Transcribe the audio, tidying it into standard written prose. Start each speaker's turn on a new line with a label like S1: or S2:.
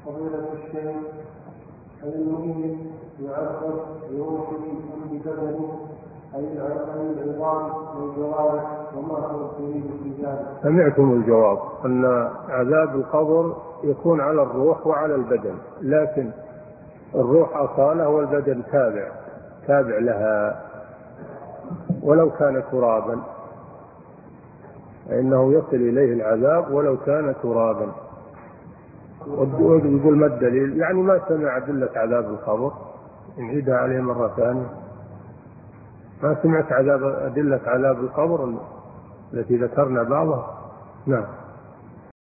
S1: فضيلة الشيخ، هل المؤمن يعذب بروحه أم ببدنه أي العظام والجوارح وما هو الدليل في ذلك؟
S2: سمعتم الجواب أن عذاب القبر يكون على الروح وعلى البدن، لكن الروح أصالة والبدن تابع لها ولو كان ترابا، فإنه يصل إليه العذاب ولو كان ترابا. يقول ما الدليل؟ يعني ما سمع أدلة عذاب القبر، نعيدها عليه مرة ثانية. ما سمعت أدلة عذاب القبر التي ذكرنا بعضها؟ نعم.